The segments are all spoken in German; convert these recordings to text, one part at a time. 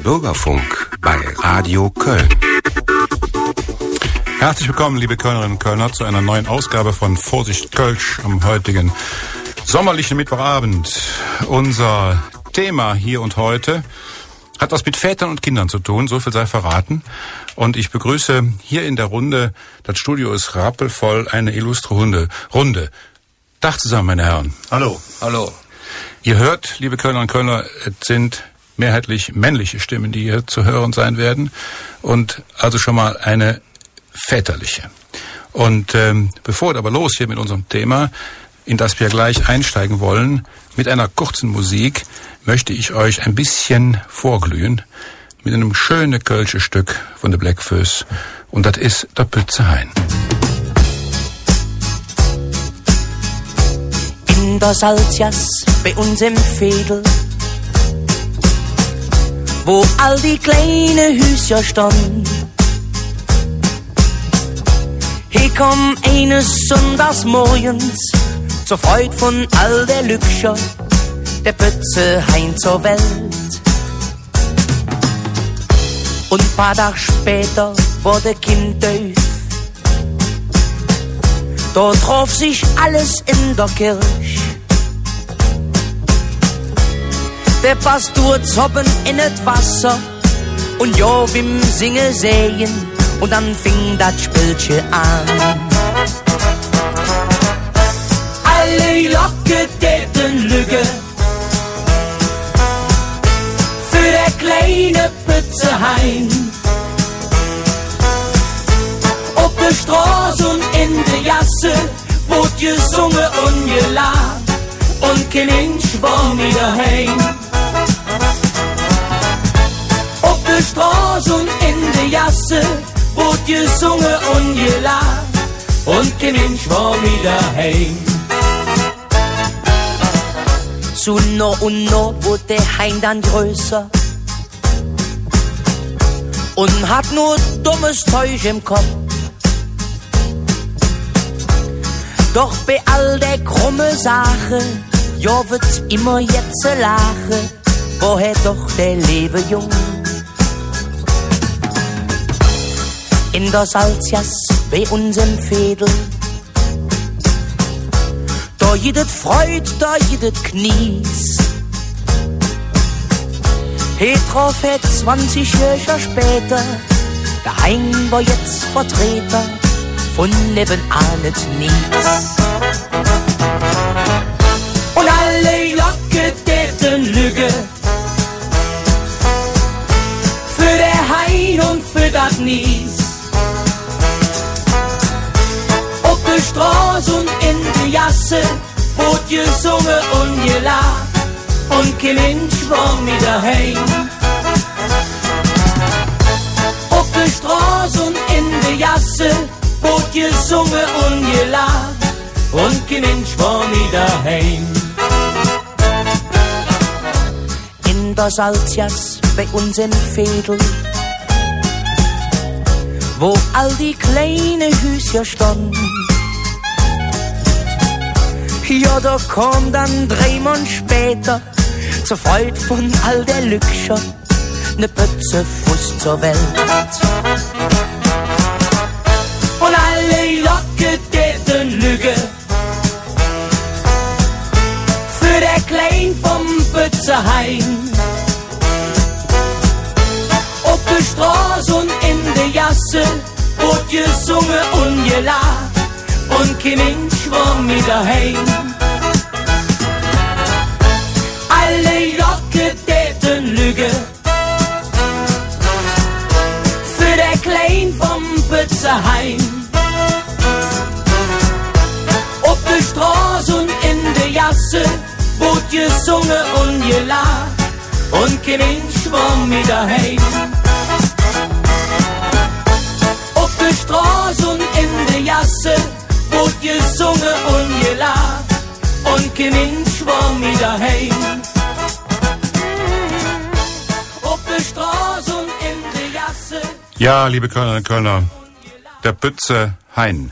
Bürgerfunk bei Radio Köln. Herzlich willkommen, liebe Kölnerinnen und Kölner, zu einer neuen Ausgabe von Vorsicht Kölsch am heutigen sommerlichen Mittwochabend. Unser Thema hier und heute hat was mit Vätern und Kindern zu tun, so viel sei verraten. Und ich begrüße hier in der Runde, das Studio ist rappelvoll, eine illustre Runde. Tag zusammen, meine Herren. Hallo. Hallo. Ihr hört, liebe Kölnerinnen und Kölner, es sind mehrheitlich männliche Stimmen, die hier zu hören sein werden. Und also schon mal eine väterliche. Und bevor es aber los hier mit unserem Thema, in das wir gleich einsteigen wollen, mit einer kurzen Musik, möchte ich euch ein bisschen vorglühen mit einem schönen Kölsche Stück von der Blackfoes. Und das ist der Pützehain. In der Salzjas bei uns im Veedel, wo all die kleine Hüscher standen. Hier komm eines Sonntagsmorgens zur Freude von all der Lügscher, der Pützehain zur Welt. Und paar Tage später wurde Kind döf. Da traf sich alles in der Kirche. Der Pastor zoppen in het Wasser und Jovim singe sehen. Und dann fing das Spielchen an. Alle Locke täten Lüge für der kleine Pützehain. Auf der Straße und in der Jasse wurde gesungen und gelacht und kein Mensch war mehr daheim. Auf der Straße und in der Jasse wurde gesungen und gelacht und kein Mensch war wieder heim. So no und no wurde der Hain dann größer und hat nur dummes Zeug im Kopf. Doch bei all der krumme Sache, ja wird immer jetzt lache, woher doch der Lebe jung. In der Salzjas bei uns im Veedel, da jedet Freud, da jedet Knies. He traf 20 Jahre später, der Hain war jetzt Vertreter von nebenan et Nies. Und alle Locke täten Lüge für der Hain und für das Nies. Auf der Straße und in der Jasse wurde gesungen und gelacht und kein Mensch war mehr daheim. Auf der Straße und in der Jasse wurde gesungen und gelacht und kein Mensch war mehr daheim. In der Salzjas bei uns im Veedel, wo all die kleine Hüscher standen. Ja, da kam dann 3 Monate später zur Freude von all der Lügscher ne Pützefuß zur Welt. Und alle Locke täten Lüge für der Klein vom Pützehain. Auf der Straße und in der Jasse wurde gesungen und gelacht und kein Mensch war mehr daheim. Alle Locke täten Lüge für der Klein vom Pützehain. Auf der Straße und in der Jasse wurde gesungen und gelacht und kein Mensch war mehr daheim. Auf der Straße und in der Jasse wurde gesungen und gelacht und kein Mensch war mehr daheim. Auf der Straße und in der Jasse. Ja, liebe Kölnerinnen und Kölner, der Pützehain.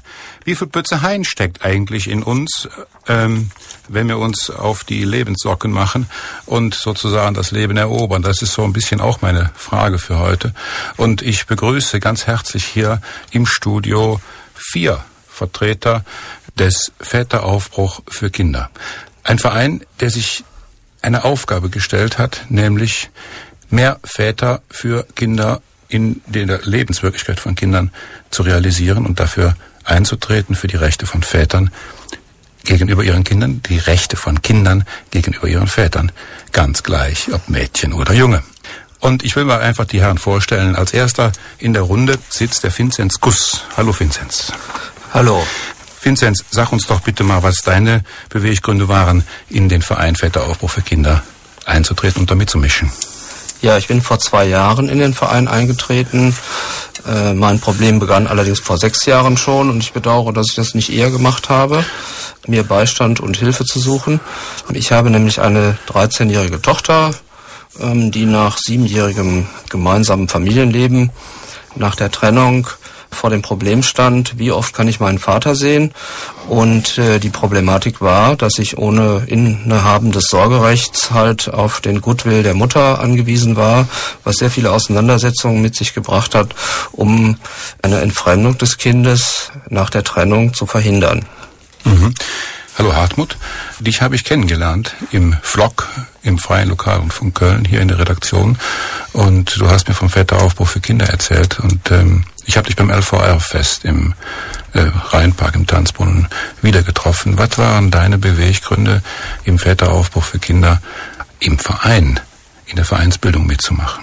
Wie viel Bötzehain steckt eigentlich in uns, wenn wir uns auf die Lebenssocken machen und sozusagen das Leben erobern? Das ist so ein bisschen auch meine Frage für heute. Und ich begrüße ganz herzlich hier im Studio 4 Vertreter des Väteraufbruch für Kinder. Ein Verein, der sich eine Aufgabe gestellt hat, nämlich mehr Väter für Kinder in der Lebenswirklichkeit von Kindern zu realisieren und dafür einzutreten für die Rechte von Vätern gegenüber ihren Kindern, die Rechte von Kindern gegenüber ihren Vätern. Ganz gleich, ob Mädchen oder Junge. Und ich will mal einfach die Herren vorstellen. Als erster in der Runde sitzt der Vinzenz Guss. Hallo Vinzenz. Hallo. Vinzenz, sag uns doch bitte mal, was deine Beweggründe waren, in den Verein Väteraufbruch für Kinder einzutreten und da mitzumischen. Ja, ich bin vor 2 Jahren in den Verein eingetreten. Mein Problem begann allerdings vor 6 Jahren schon und ich bedauere, dass ich das nicht eher gemacht habe, mir Beistand und Hilfe zu suchen. Ich habe nämlich eine 13-jährige Tochter, die nach 7-jährigem gemeinsamen Familienleben nach der Trennung vor dem Problem stand, wie oft kann ich meinen Vater sehen? Und die Problematik war, dass ich ohne Innehaben des Sorgerechts halt auf den Goodwill der Mutter angewiesen war, was sehr viele Auseinandersetzungen mit sich gebracht hat, um eine Entfremdung des Kindes nach der Trennung zu verhindern. Mhm. Hallo Hartmut, dich habe ich kennengelernt im Vlog, im Freien Lokalrundfunk Köln, hier in der Redaktion. Und du hast mir vom Väteraufbruch für Kinder erzählt. Und ich habe dich beim LVR-Fest im Rheinpark im Tanzbrunnen wieder getroffen. Was waren deine Beweggründe, im Väteraufbruch für Kinder im Verein, in der Vereinsbildung mitzumachen?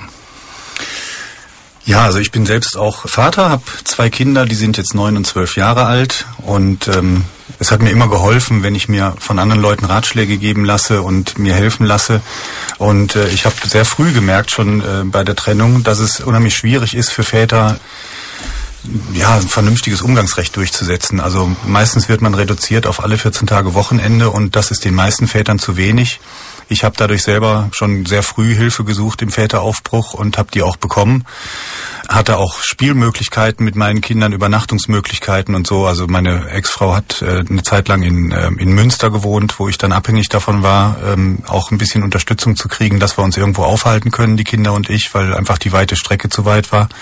Ja, also ich bin selbst auch Vater, habe 2 Kinder, die sind jetzt 9 und 12 Jahre alt und es hat mir immer geholfen, wenn ich mir von anderen Leuten Ratschläge geben lasse und mir helfen lasse. Und ich habe sehr früh gemerkt, schon bei der Trennung, dass es unheimlich schwierig ist für Väter, ja, ein vernünftiges Umgangsrecht durchzusetzen. Also meistens wird man reduziert auf alle 14 Tage Wochenende und das ist den meisten Vätern zu wenig. Ich habe dadurch selber schon sehr früh Hilfe gesucht im Väteraufbruch und habe die auch bekommen. Hatte auch Spielmöglichkeiten mit meinen Kindern, Übernachtungsmöglichkeiten und so. Also meine Ex-Frau hat eine Zeit lang in Münster gewohnt, wo ich dann abhängig davon war, auch ein bisschen Unterstützung zu kriegen, dass wir uns irgendwo aufhalten können, die Kinder und ich, weil einfach die weite Strecke zu weit war.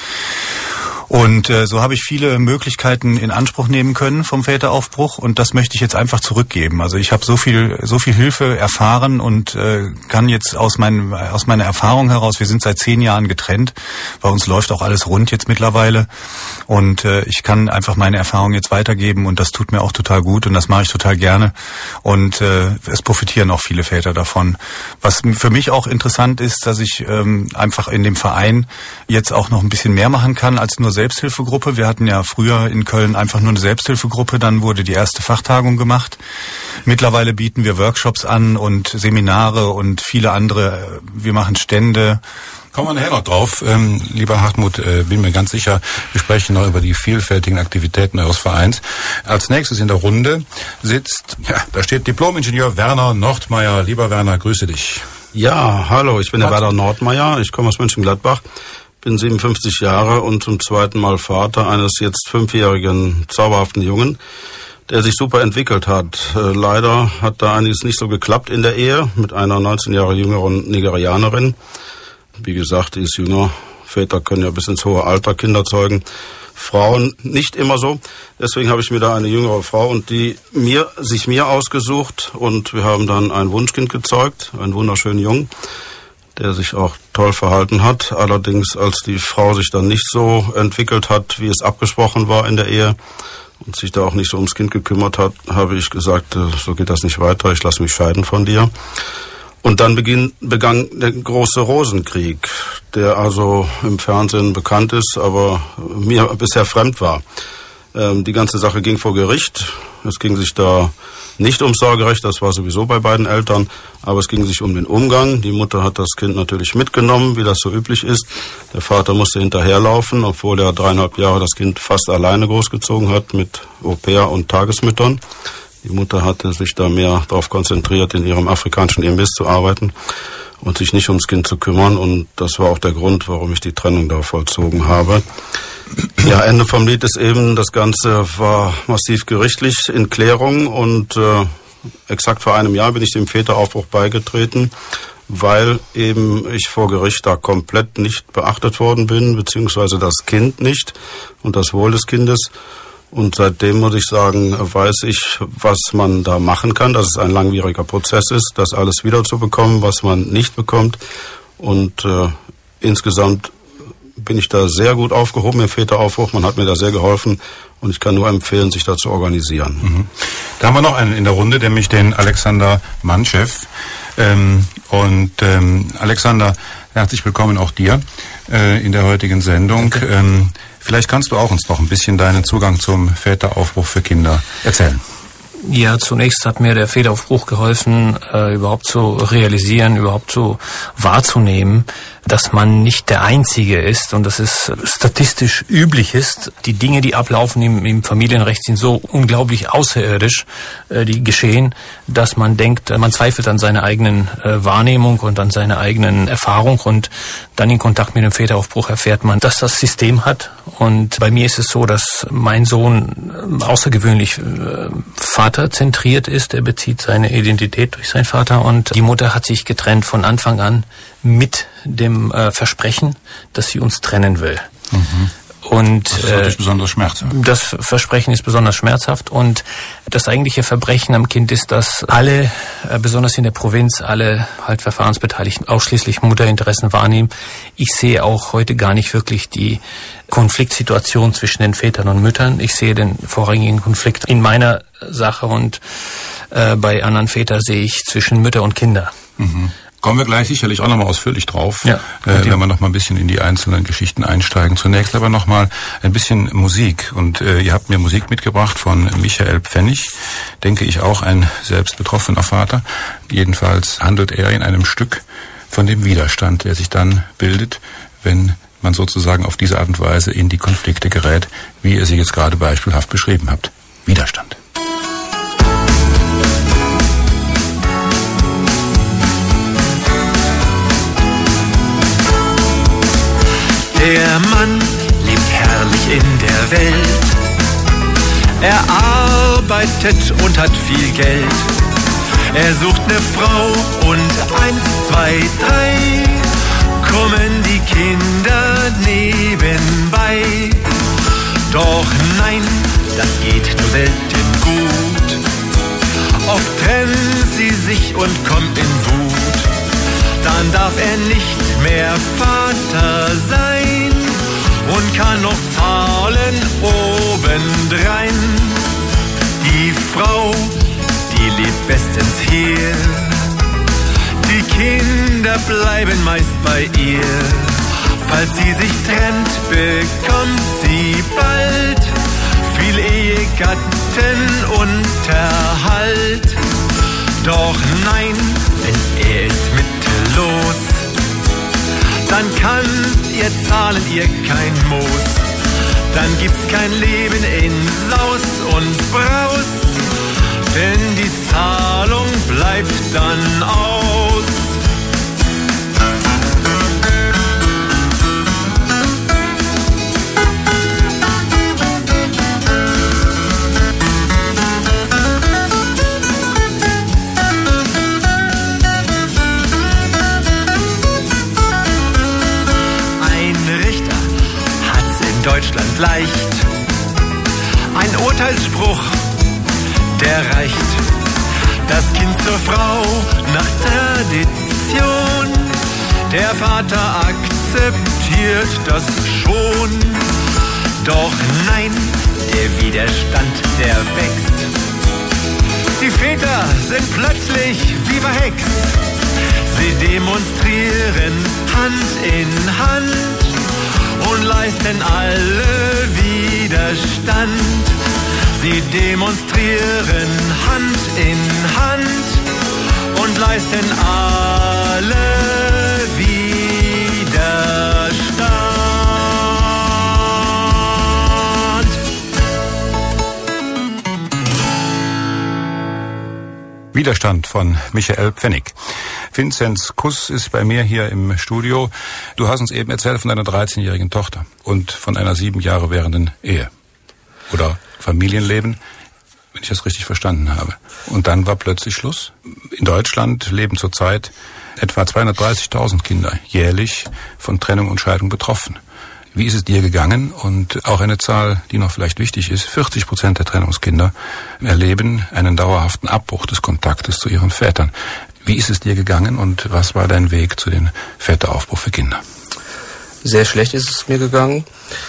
Und so habe ich viele Möglichkeiten in Anspruch nehmen können vom Väteraufbruch und das möchte ich jetzt einfach zurückgeben. Also ich habe so viel Hilfe erfahren und kann jetzt aus meiner Erfahrung heraus, wir sind seit 10 Jahren getrennt, bei uns läuft auch alles rund jetzt mittlerweile und ich kann einfach meine Erfahrung jetzt weitergeben und das tut mir auch total gut und das mache ich total gerne und es profitieren auch viele Väter davon. Was für mich auch interessant ist, dass ich einfach in dem Verein jetzt auch noch ein bisschen mehr machen kann als nur Selbsthilfegruppe. Wir hatten ja früher in Köln einfach nur eine Selbsthilfegruppe, dann wurde die erste Fachtagung gemacht. Mittlerweile bieten wir Workshops an und Seminare und viele andere. Wir machen Stände. Kommen wir nachher noch drauf. Lieber Hartmut, bin mir ganz sicher, wir sprechen noch über die vielfältigen Aktivitäten eures Vereins. Als nächstes in der Runde sitzt, da steht Diplom-Ingenieur Werner Nordmeier. Lieber Werner, grüße dich. Ja, hallo, ich bin der Werner Nordmeier, ich komme aus Mönchengladbach. Bin 57 Jahre und zum 2. Mal Vater eines jetzt 5-jährigen zauberhaften Jungen, der sich super entwickelt hat. Leider hat da einiges nicht so geklappt in der Ehe mit einer 19 Jahre jüngeren Nigerianerin. Wie gesagt, die ist jünger. Väter können ja bis ins hohe Alter Kinder zeugen. Frauen nicht immer so. Deswegen habe ich mir da eine jüngere Frau und die sich mir ausgesucht und wir haben dann ein Wunschkind gezeugt, einen wunderschönen Jungen, der sich auch toll verhalten hat. Allerdings, als die Frau sich dann nicht so entwickelt hat, wie es abgesprochen war in der Ehe und sich da auch nicht so ums Kind gekümmert hat, habe ich gesagt, so geht das nicht weiter, ich lasse mich scheiden von dir. Und dann begann der große Rosenkrieg, der also im Fernsehen bekannt ist, aber mir bisher fremd war. Die ganze Sache ging vor Gericht. Es ging sich da nicht ums Sorgerecht, das war sowieso bei beiden Eltern, aber es ging sich um den Umgang. Die Mutter hat das Kind natürlich mitgenommen, wie das so üblich ist. Der Vater musste hinterherlaufen, obwohl er 3,5 Jahre das Kind fast alleine großgezogen hat mit Au-pair und Tagesmüttern. Die Mutter hatte sich da mehr darauf konzentriert, in ihrem afrikanischen Imbiss zu arbeiten und sich nicht ums Kind zu kümmern. Und das war auch der Grund, warum ich die Trennung da vollzogen habe. Ja, Ende vom Lied ist eben, das Ganze war massiv gerichtlich in Klärung und exakt vor einem Jahr bin ich dem Väteraufbruch beigetreten, weil eben ich vor Gericht da komplett nicht beachtet worden bin, beziehungsweise das Kind nicht und das Wohl des Kindes. Und seitdem muss ich sagen, weiß ich, was man da machen kann, dass es ein langwieriger Prozess ist, das alles wiederzubekommen, was man nicht bekommt. Und insgesamt bin ich da sehr gut aufgehoben im Väteraufbruch. Man hat mir da sehr geholfen und ich kann nur empfehlen, sich da zu organisieren. Mhm. Da haben wir noch einen in der Runde, nämlich den Alexander Mantschew. Alexander, herzlich willkommen auch dir in der heutigen Sendung. Vielleicht kannst du auch uns noch ein bisschen deinen Zugang zum Väteraufbruch für Kinder erzählen. Ja, zunächst hat mir der Väteraufbruch geholfen, überhaupt zu realisieren, überhaupt so wahrzunehmen, dass man nicht der Einzige ist und dass es statistisch üblich ist. Die Dinge, die ablaufen im Familienrecht, sind so unglaublich außerirdisch, die geschehen, dass man denkt, man zweifelt an seiner eigenen Wahrnehmung und an seiner eigenen Erfahrung und dann in Kontakt mit dem Väteraufbruch erfährt man, dass das System hat. Und bei mir ist es so, dass mein Sohn außergewöhnlich vaterzentriert ist. Er bezieht seine Identität durch seinen Vater und die Mutter hat sich getrennt von Anfang an mit dem Versprechen, dass sie uns trennen will. Mhm. Und das ist natürlich besonders schmerzhaft. Das Versprechen ist besonders schmerzhaft und das eigentliche Verbrechen am Kind ist, dass alle, besonders in der Provinz, alle halt Verfahrensbeteiligten ausschließlich Mutterinteressen wahrnehmen. Ich sehe auch heute gar nicht wirklich die Konfliktsituation zwischen den Vätern und Müttern. Ich sehe den vorrangigen Konflikt in meiner Sache und bei anderen Vätern sehe ich zwischen Mütter und Kinder. Mhm. Kommen wir gleich sicherlich auch nochmal ausführlich drauf, ja, wenn wir noch mal ein bisschen in die einzelnen Geschichten einsteigen. Zunächst aber noch mal ein bisschen Musik. Und ihr habt mir Musik mitgebracht von Michael Pfennig, denke ich auch ein selbst betroffener Vater. Jedenfalls handelt er in einem Stück von dem Widerstand, der sich dann bildet, wenn man sozusagen auf diese Art und Weise in die Konflikte gerät, wie ihr sie jetzt gerade beispielhaft beschrieben habt. Widerstand. Der Mann lebt herrlich in der Welt. Er arbeitet und hat viel Geld. Er sucht eine Frau und 1, 2, 3 kommen die Kinder nebenbei. Doch nein, das geht nur selten gut. Oft trennen sie sich und kommen in Wut. Dann darf er nicht mehr Vater sein und kann noch zahlen obendrein. Die Frau, die lebt bestens hier, die Kinder bleiben meist bei ihr. Falls sie sich trennt, bekommt sie bald viel Ehegattenunterhalt. Doch nein, wenn er ist mittellos, dann kann ihr zahlen ihr kein Moos. Dann gibt's kein Leben in Saus und Braus, denn die Zahlung bleibt dann aus. Deutschland leicht. Ein Urteilsspruch, der reicht. Das Kind zur Frau nach Tradition. Der Vater akzeptiert das schon. Doch nein, der Widerstand, der wächst. Die Väter sind plötzlich wie verhext. Sie demonstrieren Hand in Hand und leisten alle Widerstand. Sie demonstrieren Hand in Hand und leisten alle Widerstand. Widerstand von Michael Pfennig. Vinzenz Kuss ist bei mir hier im Studio. Du hast uns eben erzählt von deiner 13-jährigen Tochter und von einer 7 Jahre währenden Ehe oder Familienleben, wenn ich das richtig verstanden habe. Und dann war plötzlich Schluss. In Deutschland leben zurzeit etwa 230.000 Kinder jährlich von Trennung und Scheidung betroffen. Wie ist es dir gegangen? Und auch eine Zahl, die noch vielleicht wichtig ist, 40% der Trennungskinder erleben einen dauerhaften Abbruch des Kontaktes zu ihren Vätern. Wie ist es dir gegangen und was war dein Weg zu den Väteraufbruch für Kinder? Sehr schlecht ist es mir gegangen.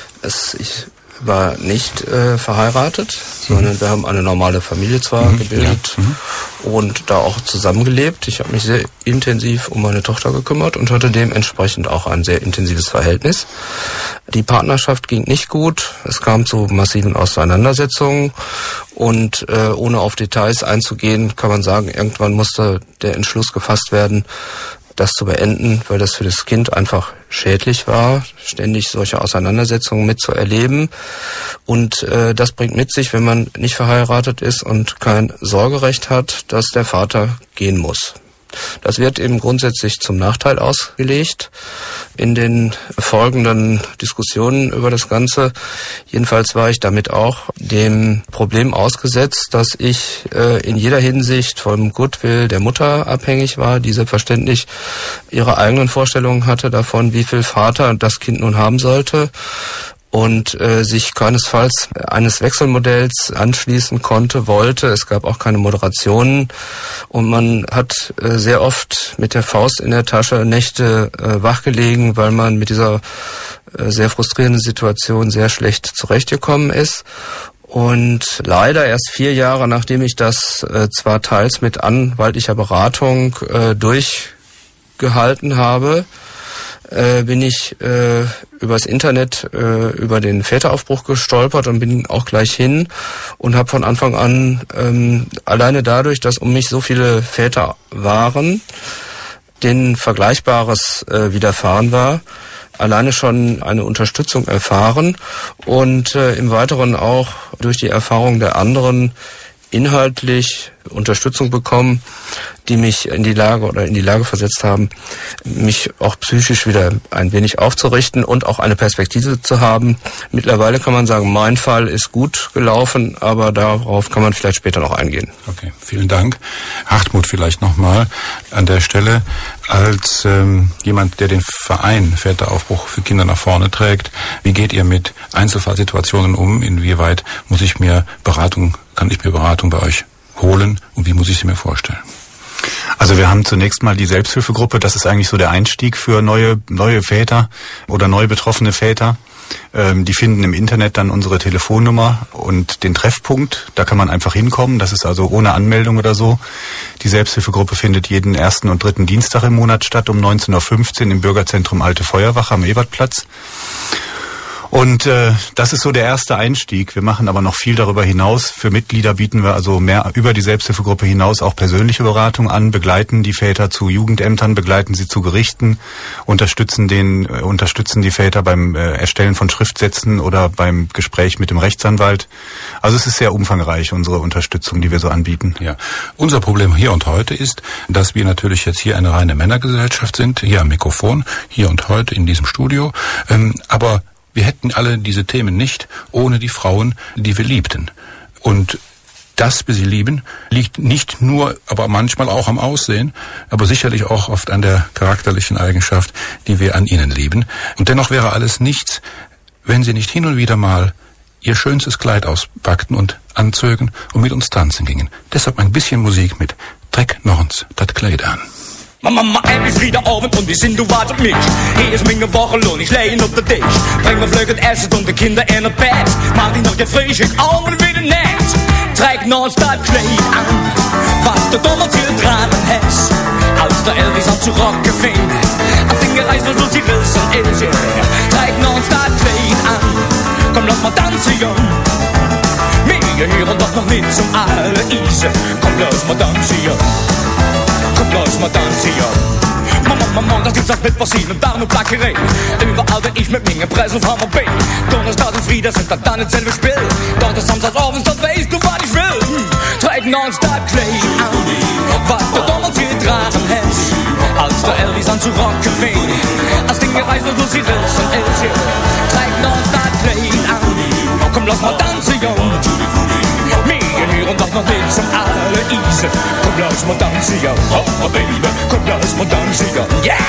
Ich war nicht verheiratet, sondern wir haben eine normale Familie zwar gebildet und da auch zusammengelebt. Ich habe mich sehr intensiv um meine Tochter gekümmert und hatte dementsprechend auch ein sehr intensives Verhältnis. Die Partnerschaft ging nicht gut. Es kam zu massiven Auseinandersetzungen und ohne auf Details einzugehen, kann man sagen, irgendwann musste der Entschluss gefasst werden, das zu beenden, weil das für das Kind einfach schädlich war, ständig solche Auseinandersetzungen mitzuerleben. Und das bringt mit sich, wenn man nicht verheiratet ist und kein Sorgerecht hat, dass der Vater gehen muss. Das wird eben grundsätzlich zum Nachteil ausgelegt in den folgenden Diskussionen über das Ganze. Jedenfalls war ich damit auch dem Problem ausgesetzt, dass ich in jeder Hinsicht vom Goodwill der Mutter abhängig war, die selbstverständlich ihre eigenen Vorstellungen hatte davon, wie viel Vater das Kind nun haben sollte, und sich keinesfalls eines Wechselmodells anschließen wollte. Es gab auch keine Moderationen und man hat sehr oft mit der Faust in der Tasche Nächte wachgelegen, weil man mit dieser sehr frustrierenden Situation sehr schlecht zurechtgekommen ist. Und leider erst 4 Jahre, nachdem ich das zwar teils mit anwaltlicher Beratung durchgehalten habe, bin ich übers Internet über den Väteraufbruch gestolpert und bin auch gleich hin und habe von Anfang an alleine dadurch, dass um mich so viele Väter waren, denen Vergleichbares widerfahren war, alleine schon eine Unterstützung erfahren und im Weiteren auch durch die Erfahrung der anderen inhaltlich Unterstützung bekommen, die mich in die Lage versetzt haben, mich auch psychisch wieder ein wenig aufzurichten und auch eine Perspektive zu haben. Mittlerweile kann man sagen, mein Fall ist gut gelaufen, aber darauf kann man vielleicht später noch eingehen. Okay, vielen Dank. Hartmut vielleicht nochmal an der Stelle als jemand, der den Verein Väteraufbruch für Kinder nach vorne trägt. Wie geht ihr mit Einzelfallsituationen um? Inwieweit kann ich mir Beratung bei euch holen und wie muss ich sie mir vorstellen? Also wir haben zunächst mal die Selbsthilfegruppe, das ist eigentlich so der Einstieg für neue Väter oder neu betroffene Väter. Die finden im Internet dann unsere Telefonnummer und den Treffpunkt, da kann man einfach hinkommen, das ist also ohne Anmeldung oder so. Die Selbsthilfegruppe findet jeden 1. und 3. Dienstag im Monat statt um 19.15 Uhr im Bürgerzentrum Alte Feuerwache am Ebertplatz. Und das ist so der erste Einstieg. Wir machen aber noch viel darüber hinaus. Für Mitglieder bieten wir also mehr über die Selbsthilfegruppe hinaus auch persönliche Beratung an, begleiten die Väter zu Jugendämtern, begleiten sie zu Gerichten, unterstützen die Väter beim Erstellen von Schriftsätzen oder beim Gespräch mit dem Rechtsanwalt. Also es ist sehr umfangreich, unsere Unterstützung, die wir so anbieten. Ja. Unser Problem hier und heute ist, dass wir natürlich jetzt hier eine reine Männergesellschaft sind, hier am Mikrofon, hier und heute in diesem Studio, aber wir hätten alle diese Themen nicht ohne die Frauen, die wir liebten. Und dass wir sie lieben, liegt nicht nur, aber manchmal auch am Aussehen, aber sicherlich auch oft an der charakterlichen Eigenschaft, die wir an ihnen lieben. Und dennoch wäre alles nichts, wenn sie nicht hin und wieder mal ihr schönstes Kleid auspackten und anzögen und mit uns tanzen gingen. Deshalb ein bisschen Musik mit Trek nog eens dat Kleid aan. Mama, er is vrijdagavond und die zin du wartet mich. Hier is mijn wachelon, ich legen op de Tisch. Bring mir vlug het Essen und die Kinder in het Bett. Mach die noch je Frühstück auf und wieder nett. Trek nog eens dat Kleid an, was du damals getragen hast. Als der Elvis an zu rocken fing, am Fingerreis noch durch die Wilson ist. Trek nog eens dat Kleid an, komm lass mal tanzen, jong. Wir hören doch noch nicht zum alle Eisen. Komm lass mal tanzen, jong. Komm los, mal tanzen, ja. Mama, das gibt's auch mit passieren, da nur Plackerei. Überall bin ich mit mir Pressel von meinem Bein. Donnerstag und Frieden sind dann dasselbe Spiel. Doch das Samstagsabends, das weißt du, was ich will. Träg non-stop Kleid an, was du damals getragen hast. als der Elvis an zu rocken fing. Als den gereist und los die Riss und Elsie, trägt uns das Kleid an. Oh, komm, lass mal tanzen, Jung. Wir hören doch noch nicht zum alle Ease. Komm, lass mal tanzen, Jung. Oh, Baby, komm, lass mal tanzen, Jung. Yeah!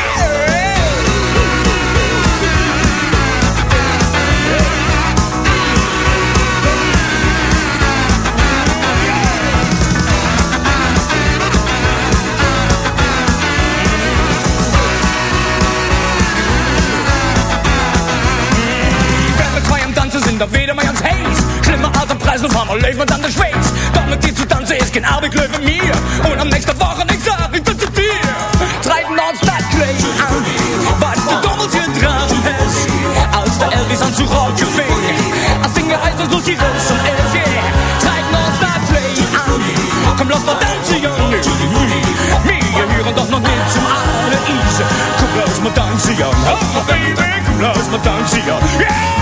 Da wieder mal ganz heiß. Schlimmer als am Preis, noch einmal lebt man dann der Schweiz. Damit die zu tanzen ist kein Arbeit, löwe mir. Und am nächsten Woche ich sag, ich bin zu dir. Treiben uns das Kleid an, was du damals hier dran hast. Als der Elvis an zu rocken fing, als den heißt es los die Riss und Elsie. Treiben uns das Kleid an, komm, lass mal tanzen, Junge. Wir hören doch noch nicht zum alle Ease. Komm, lass mal tanzen, Junge. Oh, Baby, komm, lass mal tanzen, Junge. Yeah!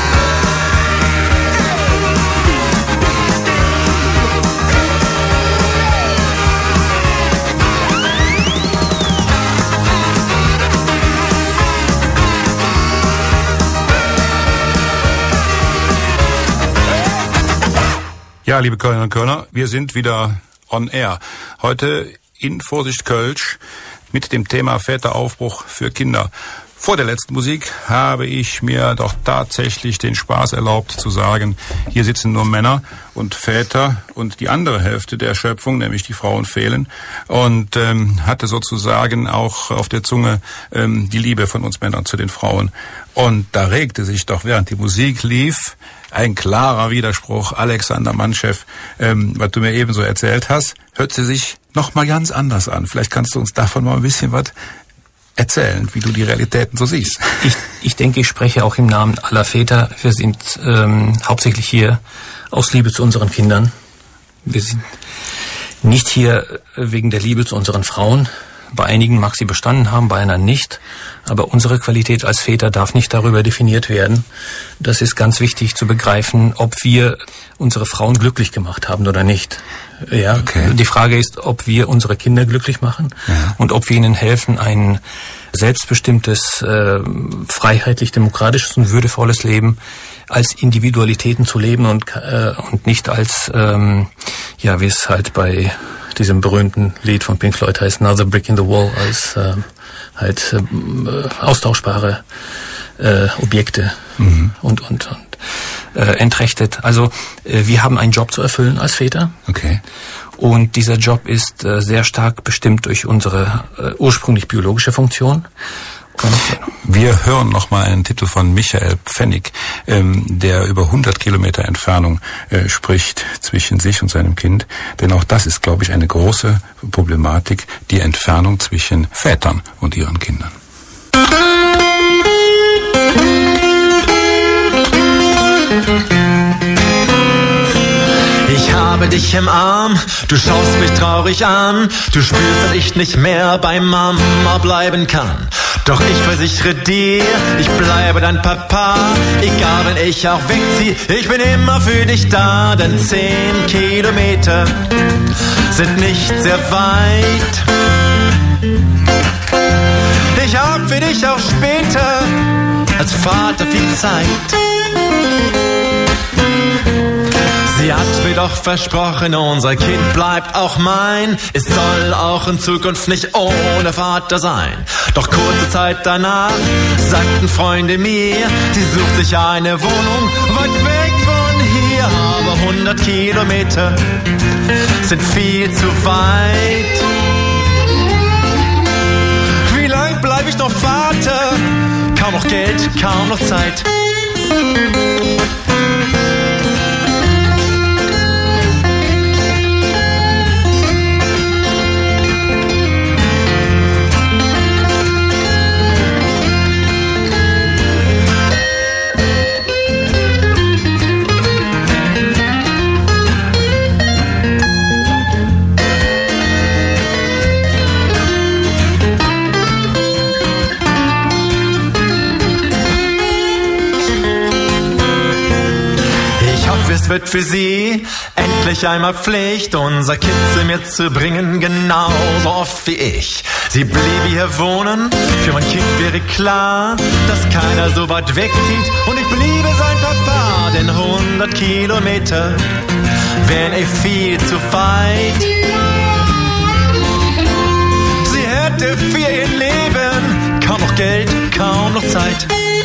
Ja, liebe Kölner und Kölner, wir sind wieder on air. Heute in Vorsicht Kölsch mit dem Thema Väteraufbruch für Kinder. Vor der letzten Musik habe ich mir doch tatsächlich den Spaß erlaubt zu sagen, hier sitzen nur Männer und Väter und die andere Hälfte der Schöpfung, nämlich die Frauen, fehlen. Und hatte sozusagen auch auf der Zunge die Liebe von uns Männern zu den Frauen. Und da regte sich doch, während die Musik lief, ein klarer Widerspruch. Alexander Mantschew, was du mir eben so erzählt hast, hört sie sich noch mal ganz anders an. Vielleicht kannst du uns davon mal ein bisschen was erzählen, wie du die Realitäten so siehst. Ich denke, ich spreche auch im Namen aller Väter. Wir sind hauptsächlich hier aus Liebe zu unseren Kindern. Wir sind nicht hier wegen der Liebe zu unseren Frauen. Bei einigen mag sie bestanden haben, bei anderen nicht. Aber unsere Qualität als Väter darf nicht darüber definiert werden. Das ist ganz wichtig zu begreifen, ob wir unsere Frauen glücklich gemacht haben oder nicht. Ja, okay. Die Frage ist, ob wir unsere Kinder glücklich machen, ja, und ob wir ihnen helfen, ein selbstbestimmtes, freiheitlich-demokratisches und würdevolles Leben als Individualitäten zu leben und nicht als, wie es halt bei diesem berühmten Lied von Pink Floyd heißt, Another Brick in the Wall, als austauschbare Objekte und entrechtet. Also wir haben einen Job zu erfüllen als Väter. Okay. Und dieser Job ist sehr stark bestimmt durch unsere ursprünglich biologische Funktion. Wir hören nochmal einen Titel von Michael Pfennig, der über 100 Kilometer Entfernung spricht zwischen sich und seinem Kind. Denn auch das ist, glaube ich, eine große Problematik, die Entfernung zwischen Vätern und ihren Kindern. Ich habe dich im Arm, du schaust mich traurig an, du spürst, dass ich nicht mehr bei Mama bleiben kann. Doch ich versichere dir, ich bleibe dein Papa, egal wenn ich auch wegziehe, ich bin immer für dich da, denn 10 Kilometer sind nicht sehr weit. Ich hab für dich auch später als Vater viel Zeit. Sie hat mir doch versprochen, unser Kind bleibt auch mein. Es soll auch in Zukunft nicht ohne Vater sein. Doch kurze Zeit danach sagten Freunde mir, sie sucht sich eine Wohnung weit weg von hier. Aber 100 Kilometer sind viel zu weit. Wie lang bleib ich noch Vater? Kaum noch Geld, kaum noch Zeit. wird für sie endlich einmal Pflicht, unser Kind zu mir zu bringen, genauso oft wie ich. Sie bliebe hier wohnen, für mein Kind wäre klar, dass keiner so weit wegzieht und ich bliebe sein Papa, denn 100 Kilometer wären viel zu weit. Sie hätte für ihr Leben kaum noch Geld, kaum noch Zeit.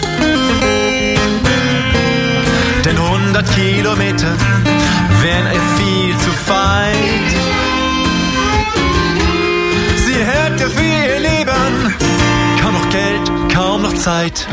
Denn 100 Kilometer wären viel zu weit. Sie hätte für ihr Leben kaum noch Geld, kaum noch Zeit.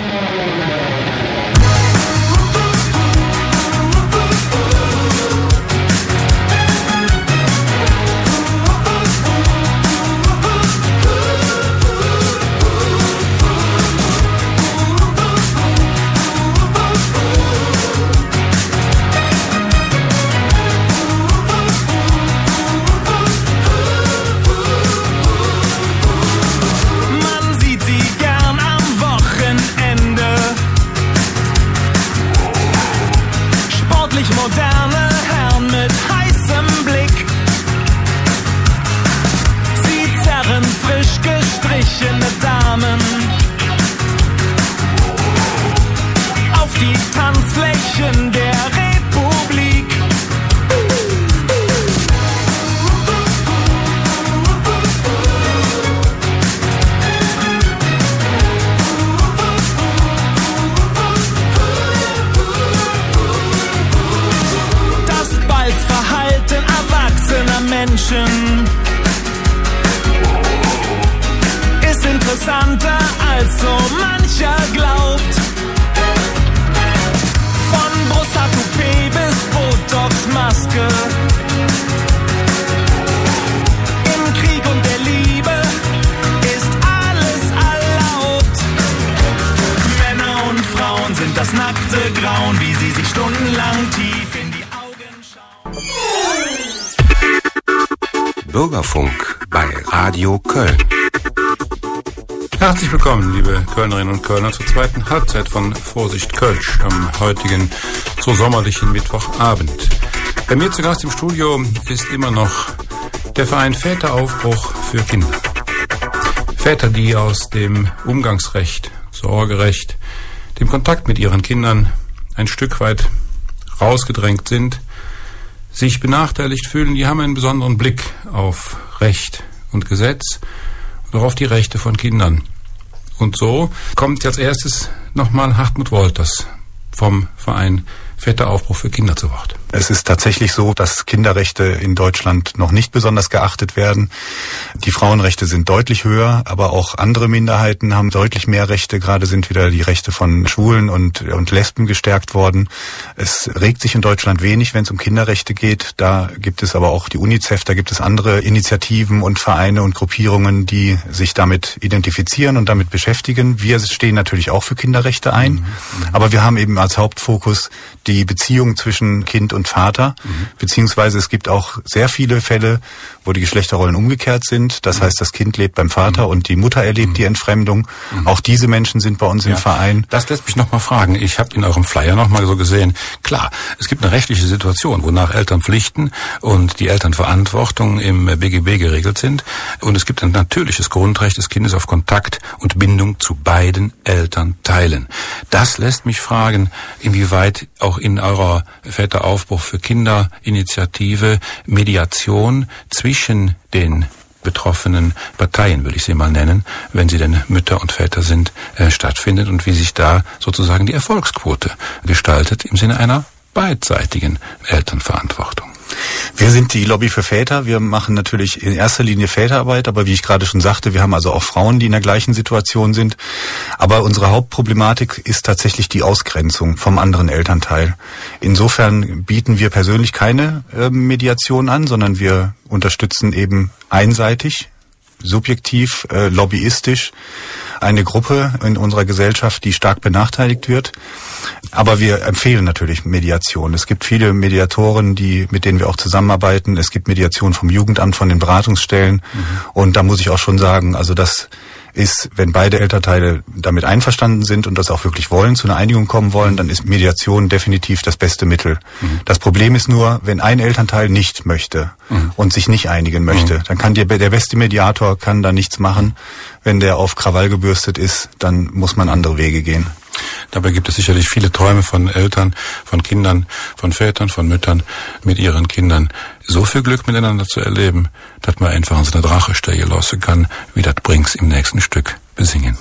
Moderne Herren mit heißem Blick. Sie zerren frisch gestrichene Damen auf die Tanzflächen der Republik. Verhalten erwachsener Menschen ist interessanter als so mancher glaubt. Von Brusthaar-Toupet bis Botox-Maske, im Krieg und der Liebe ist alles erlaubt. Männer und Frauen sind das nackte Grauen, wie sie sich stundenlang tief in die Bürgerfunk bei Radio Köln. Herzlich willkommen, liebe Kölnerinnen und Kölner, zur zweiten Halbzeit von Vorsicht Kölsch am heutigen so sommerlichen Mittwochabend. Bei mir zu Gast im Studio ist immer noch der Verein Väteraufbruch für Kinder. Väter, die aus dem Umgangsrecht, Sorgerecht, dem Kontakt mit ihren Kindern ein Stück weit rausgedrängt sind, sich benachteiligt fühlen, die haben einen besonderen Blick auf Recht und Gesetz und auch auf die Rechte von Kindern. Und so kommt als erstes nochmal Hartmut Wolters vom Verein Väteraufbruch für Kinder zu Wort. Es ist tatsächlich so, dass Kinderrechte in Deutschland noch nicht besonders geachtet werden. Die Frauenrechte sind deutlich höher, aber auch andere Minderheiten haben deutlich mehr Rechte. Gerade sind wieder die Rechte von Schwulen und Lesben gestärkt worden. Es regt sich in Deutschland wenig, wenn es um Kinderrechte geht. Da gibt es aber auch die UNICEF, da gibt es andere Initiativen und Vereine und Gruppierungen, die sich damit identifizieren und damit beschäftigen. Wir stehen natürlich auch für Kinderrechte ein, aber wir haben eben als Hauptfokus die Beziehung zwischen Kind und Vater, beziehungsweise es gibt auch sehr viele Fälle, wo die Geschlechterrollen umgekehrt sind. Das heißt, das Kind lebt beim Vater und die Mutter erlebt die Entfremdung. Auch diese Menschen sind bei uns im Verein. Das lässt mich noch mal fragen. Ich habe in eurem Flyer noch mal so gesehen, klar, es gibt eine rechtliche Situation, wonach Elternpflichten und die Elternverantwortung im BGB geregelt sind. Und es gibt ein natürliches Grundrecht des Kindes auf Kontakt und Bindung zu beiden Elternteilen. Das lässt mich fragen, inwieweit auch in eurer Väteraufbruch für Kinder Initiative Mediation zwischen den betroffenen Parteien, will ich sie mal nennen, wenn sie denn Mütter und Väter sind, stattfindet und wie sich da sozusagen die Erfolgsquote gestaltet im Sinne einer beidseitigen Elternverantwortung. Wir sind die Lobby für Väter. Wir machen natürlich in erster Linie Väterarbeit, aber wie ich gerade schon sagte, wir haben also auch Frauen, die in der gleichen Situation sind. Aber unsere Hauptproblematik ist tatsächlich die Ausgrenzung vom anderen Elternteil. Insofern bieten wir persönlich keine Mediation an, sondern wir unterstützen eben einseitig, subjektiv, lobbyistisch eine Gruppe in unserer Gesellschaft, die stark benachteiligt wird. Aber wir empfehlen natürlich Mediation. Es gibt viele Mediatoren, mit denen wir auch zusammenarbeiten. Es gibt Mediation vom Jugendamt, von den Beratungsstellen. Und da muss ich auch schon sagen, also das ist, wenn beide Elternteile damit einverstanden sind und das auch wirklich wollen, zu einer Einigung kommen wollen, dann ist Mediation definitiv das beste Mittel. Das Problem ist nur, wenn ein Elternteil nicht möchte und sich nicht einigen möchte, dann kann der beste Mediator kann da nichts machen. Wenn der auf Krawall gebürstet ist, dann muss man andere Wege gehen. Dabei gibt es sicherlich viele Träume von Eltern, von Kindern, von Vätern, von Müttern mit ihren Kindern. So viel Glück miteinander zu erleben, dass man einfach in so eine Drache steigen lassen kann, wie das Brinks im nächsten Stück besingen.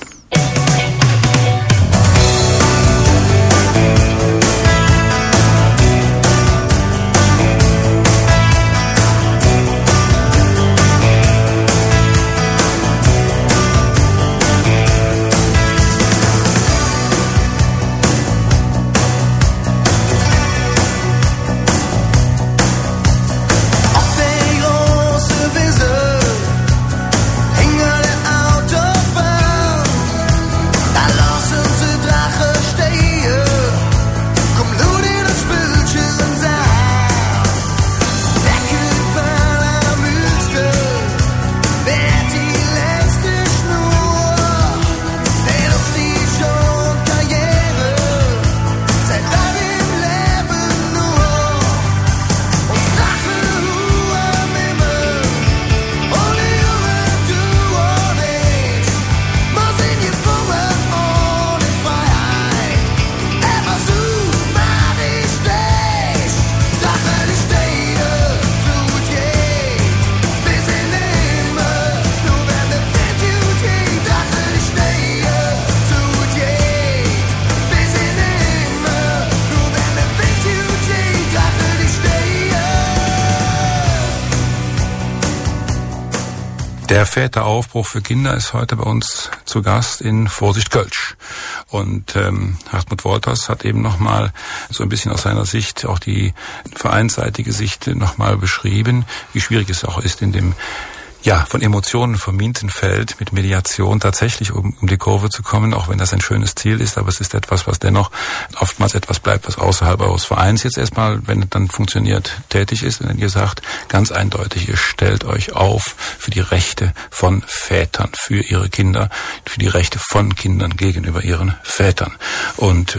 Der Väteraufbruch für Kinder ist heute bei uns zu Gast in Vorsicht Kölsch. Und Hartmut Wolters hat eben nochmal so ein bisschen aus seiner Sicht auch die vereinsseitige Sicht nochmal beschrieben, wie schwierig es auch ist, in dem von Emotionen verminten Feld mit Mediation tatsächlich um die Kurve zu kommen, auch wenn das ein schönes Ziel ist, aber es ist etwas, was dennoch oftmals etwas bleibt, was außerhalb eures Vereins jetzt erstmal, wenn es dann funktioniert, tätig ist. Und ihr sagt ganz eindeutig, ihr stellt euch auf für die Rechte von Vätern, für ihre Kinder, für die Rechte von Kindern gegenüber ihren Vätern. Und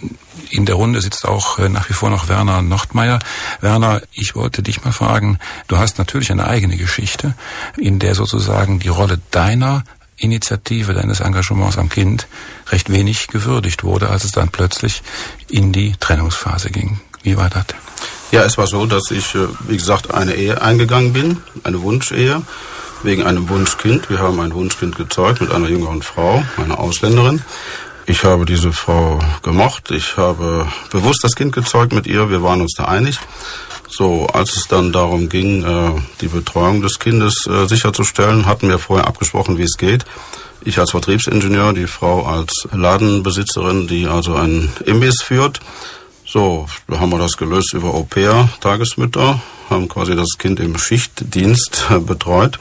in der Runde sitzt auch nach wie vor noch Werner Nordmeier. Werner, ich wollte dich mal fragen, du hast natürlich eine eigene Geschichte, in der sozusagen die Rolle deiner Initiative, deines Engagements am Kind recht wenig gewürdigt wurde, als es dann plötzlich in die Trennungsphase ging. Wie war das? Ja, es war so, dass ich, wie gesagt, eine Ehe eingegangen bin, eine Wunschehe, wegen einem Wunschkind. Wir haben ein Wunschkind gezeugt mit einer jüngeren Frau, einer Ausländerin. Ich habe diese Frau gemocht, ich habe bewusst das Kind gezeugt mit ihr, wir waren uns da einig. So, als es dann darum ging, die Betreuung des Kindes sicherzustellen, hatten wir vorher abgesprochen, wie es geht. Ich als Vertriebsingenieur, die Frau als Ladenbesitzerin, die also einen Imbiss führt. So, da haben wir das gelöst über Au-pair, Tagesmütter, haben quasi das Kind im Schichtdienst betreut.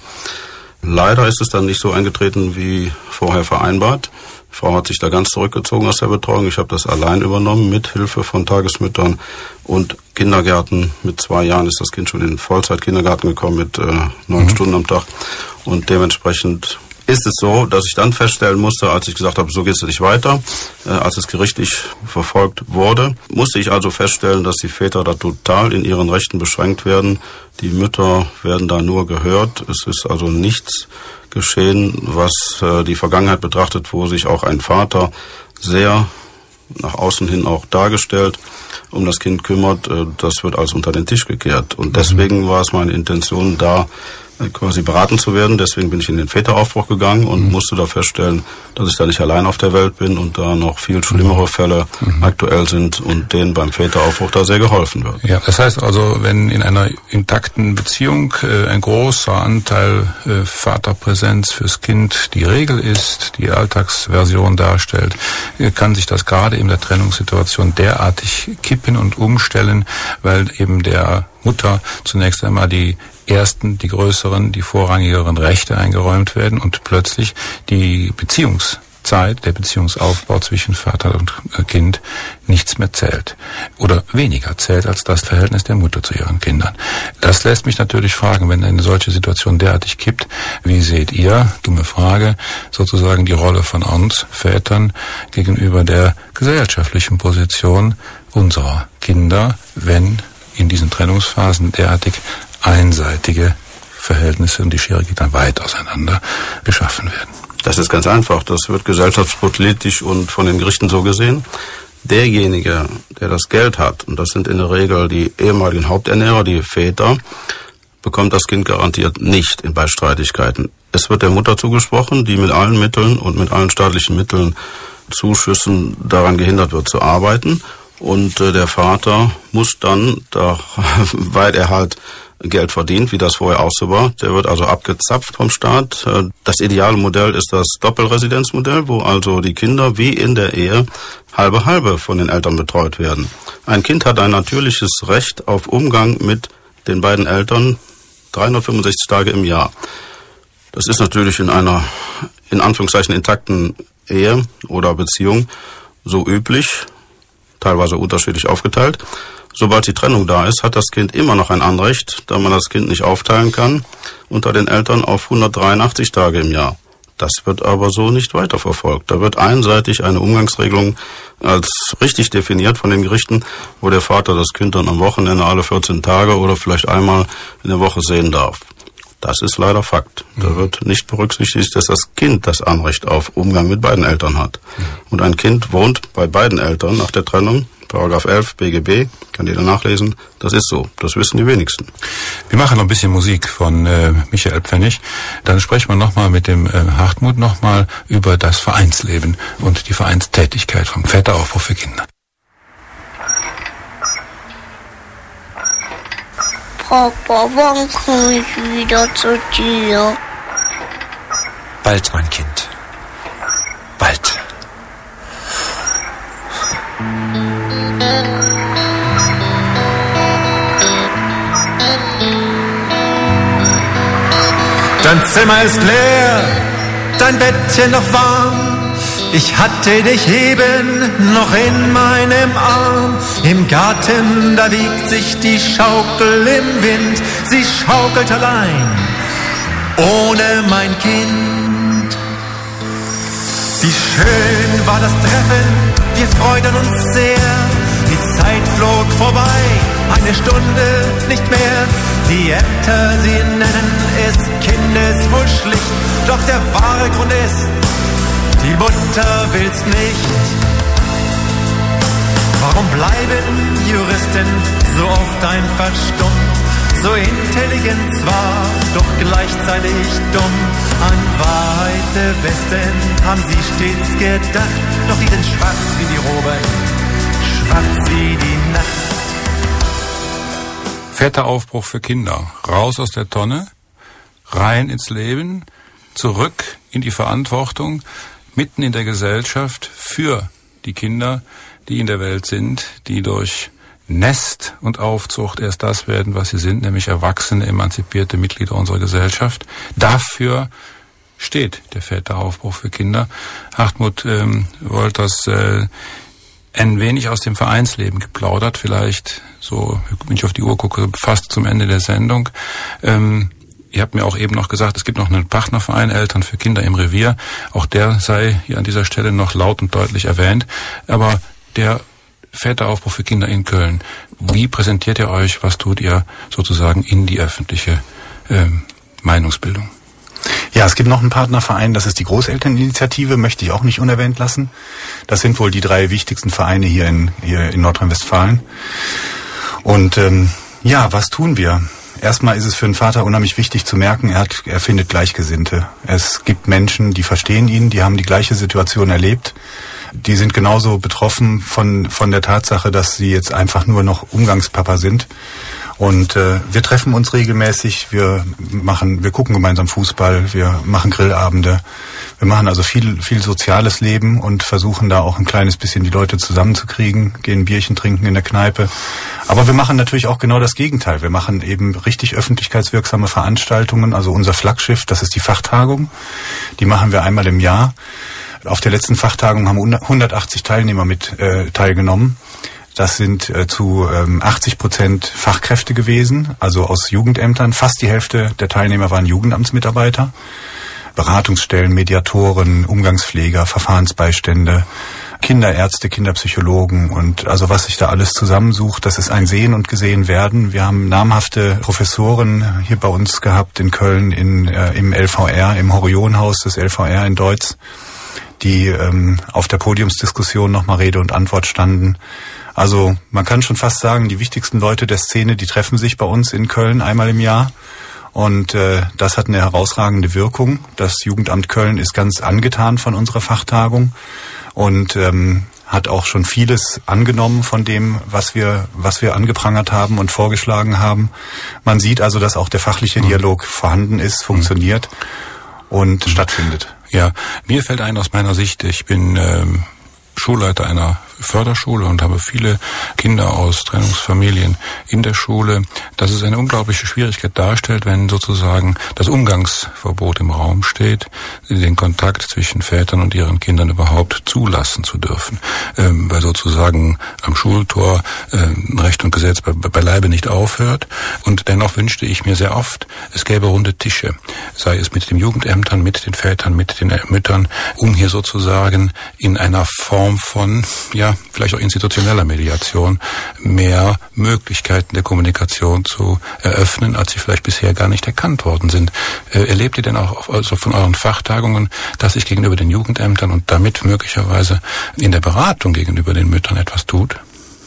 Leider ist es dann nicht so eingetreten, wie vorher vereinbart. Die Frau hat sich da ganz zurückgezogen aus der Betreuung. Ich habe das allein übernommen, mit Hilfe von Tagesmüttern und Kindergärten. Mit 2 Jahren ist das Kind schon in den Vollzeit-Kindergarten gekommen mit 9 Stunden am Tag. Und dementsprechend ist es so, dass ich dann feststellen musste, als ich gesagt habe, so geht es nicht weiter, als es gerichtlich verfolgt wurde, musste ich also feststellen, dass die Väter da total in ihren Rechten beschränkt werden. Die Mütter werden da nur gehört. Es ist also nichts geschehen, was die Vergangenheit betrachtet, wo sich auch ein Vater sehr nach außen hin auch dargestellt um das Kind kümmert. Das wird alles unter den Tisch gekehrt. Und deswegen war es meine Intention, da quasi beraten zu werden. Deswegen bin ich in den Väteraufbruch gegangen und musste da feststellen, dass ich da nicht allein auf der Welt bin und da noch viel schlimmere Fälle aktuell sind und denen beim Väteraufbruch da sehr geholfen wird. Ja, das heißt also, wenn in einer intakten Beziehung ein großer Anteil Vaterpräsenz fürs Kind die Regel ist, die Alltagsversion darstellt, kann sich das gerade in der Trennungssituation derartig kippen und umstellen, weil eben der Mutter zunächst einmal die ersten, die größeren, die vorrangigeren Rechte eingeräumt werden und plötzlich die Beziehungszeit Zeit, der Beziehungsaufbau zwischen Vater und Kind nichts mehr zählt oder weniger zählt als das Verhältnis der Mutter zu ihren Kindern. Das lässt mich natürlich fragen, wenn eine solche Situation derartig kippt, wie seht ihr, dumme Frage, sozusagen die Rolle von uns Vätern gegenüber der gesellschaftlichen Position unserer Kinder, wenn in diesen Trennungsphasen derartig einseitige Verhältnisse und die Schere geht dann weit auseinander geschaffen werden? Das ist ganz einfach. Das wird gesellschaftspolitisch und von den Gerichten so gesehen. Derjenige, der das Geld hat, und das sind in der Regel die ehemaligen Haupternährer, die Väter, bekommt das Kind garantiert nicht bei Streitigkeiten. Es wird der Mutter zugesprochen, die mit allen Mitteln und mit allen staatlichen Mitteln, Zuschüssen daran gehindert wird zu arbeiten. Und der Vater muss dann, weil er halt Geld verdient, wie das vorher auch so war. Der wird also abgezapft vom Staat. Das ideale Modell ist das Doppelresidenzmodell, wo also die Kinder wie in der Ehe halbe von den Eltern betreut werden. Ein Kind hat ein natürliches Recht auf Umgang mit den beiden Eltern 365 Tage im Jahr. Das ist natürlich in einer, in Anführungszeichen, intakten Ehe oder Beziehung so üblich, teilweise unterschiedlich aufgeteilt. Sobald die Trennung da ist, hat das Kind immer noch ein Anrecht, da man das Kind nicht aufteilen kann, unter den Eltern auf 183 Tage im Jahr. Das wird aber so nicht weiterverfolgt. Da wird einseitig eine Umgangsregelung als richtig definiert von den Gerichten, wo der Vater das Kind dann am Wochenende alle 14 Tage oder vielleicht einmal in der Woche sehen darf. Das ist leider Fakt. Da wird nicht berücksichtigt, dass das Kind das Anrecht auf Umgang mit beiden Eltern hat. Und ein Kind wohnt bei beiden Eltern nach der Trennung. Paragraph 11 BGB, kann jeder nachlesen. Das ist so. Das wissen die wenigsten. Wir machen noch ein bisschen Musik von Michael Pfennig. Dann sprechen wir nochmal mit dem Hartmut nochmal über das Vereinsleben und die Vereinstätigkeit vom Väteraufbruch für Kinder. Papa, wann komme ich wieder zu dir? Bald, mein Kind. Bald. Dein Zimmer ist leer, dein Bettchen noch warm. Ich hatte dich eben noch in meinem Arm. Im Garten, da wiegt sich die Schaukel im Wind. Sie schaukelt allein, ohne mein Kind. Wie schön war das Treffen, wir freuten uns sehr. Die Zeit flog vorbei, eine Stunde nicht mehr. Die Ämter, sie nennen es Kindeswohl schlicht. Doch der wahre Grund ist, die Mutter will's nicht. Warum bleiben Juristen so oft einfach stumm? So intelligent zwar, doch gleichzeitig dumm. An weiße Westen haben sie stets gedacht. Doch die sind schwarz wie die Robe, schwarz wie die Nacht. Väteraufbruch für Kinder. Raus aus der Tonne, rein ins Leben, zurück in die Verantwortung, mitten in der Gesellschaft für die Kinder, die in der Welt sind, die durch Nest und Aufzucht erst das werden, was sie sind, nämlich erwachsene, emanzipierte Mitglieder unserer Gesellschaft. Dafür steht der Väteraufbruch für Kinder. Hartmut Wolters ein wenig aus dem Vereinsleben geplaudert, vielleicht so, wenn ich auf die Uhr gucke, fast zum Ende der Sendung. Ihr habt mir auch eben noch gesagt, es gibt noch einen Partnerverein, Eltern für Kinder im Revier. Auch der sei hier an dieser Stelle noch laut und deutlich erwähnt. Aber der Väteraufbruch für Kinder in Köln, wie präsentiert ihr euch, was tut ihr sozusagen in die öffentliche Meinungsbildung? Ja, es gibt noch einen Partnerverein, das ist die Großelterninitiative, möchte ich auch nicht unerwähnt lassen. Das sind wohl die 3 wichtigsten Vereine hier in Nordrhein-Westfalen. Und ja, was tun wir? Erstmal ist es für einen Vater unheimlich wichtig zu merken, er findet Gleichgesinnte. Es gibt Menschen, die verstehen ihn, die haben die gleiche Situation erlebt. Die sind genauso betroffen von der Tatsache, dass sie jetzt einfach nur noch Umgangspapa sind. Und wir treffen uns regelmäßig, wir gucken gemeinsam Fußball, wir machen Grillabende, wir machen also viel soziales Leben und versuchen da auch ein kleines bisschen die Leute zusammenzukriegen, gehen Bierchen trinken in der Kneipe. Aber wir machen natürlich auch genau das Gegenteil. Wir machen eben richtig öffentlichkeitswirksame Veranstaltungen, also unser Flaggschiff, das ist die Fachtagung. Die machen wir einmal im Jahr. Auf der letzten Fachtagung haben 180 Teilnehmer mit teilgenommen. Das sind zu 80% Fachkräfte gewesen, also aus Jugendämtern. Fast die Hälfte der Teilnehmer waren Jugendamtsmitarbeiter. Beratungsstellen, Mediatoren, Umgangspfleger, Verfahrensbeistände, Kinderärzte, Kinderpsychologen und also was sich da alles zusammensucht, das ist ein Sehen und Gesehen werden. Wir haben namhafte Professoren hier bei uns gehabt in Köln im LVR, im Horionhaus des LVR in Deutz, die auf der Podiumsdiskussion nochmal Rede und Antwort standen. Also man kann schon fast sagen, die wichtigsten Leute der Szene, die treffen sich bei uns in Köln einmal im Jahr. Und das hat eine herausragende Wirkung. Das Jugendamt Köln ist ganz angetan von unserer Fachtagung und hat auch schon vieles angenommen von dem, was wir angeprangert haben und vorgeschlagen haben. Man sieht also, dass auch der fachliche Dialog vorhanden ist, funktioniert und stattfindet. Ja, mir fällt ein aus meiner Sicht, ich bin Schulleiter einer Förderschule und habe viele Kinder aus Trennungsfamilien in der Schule, dass es eine unglaubliche Schwierigkeit darstellt, wenn sozusagen das Umgangsverbot im Raum steht, den Kontakt zwischen Vätern und ihren Kindern überhaupt zulassen zu dürfen, weil sozusagen am Schultor Recht und Gesetz beileibe nicht aufhört. Und dennoch wünschte ich mir sehr oft, es gäbe runde Tische, sei es mit den Jugendämtern, mit den Vätern, mit den Müttern, um hier sozusagen in einer Form von, ja, vielleicht auch institutioneller Mediation mehr Möglichkeiten der Kommunikation zu eröffnen, als sie vielleicht bisher gar nicht erkannt worden sind. Erlebt ihr denn auch also von euren Fachtagungen, dass sich gegenüber den Jugendämtern und damit möglicherweise in der Beratung gegenüber den Müttern etwas tut?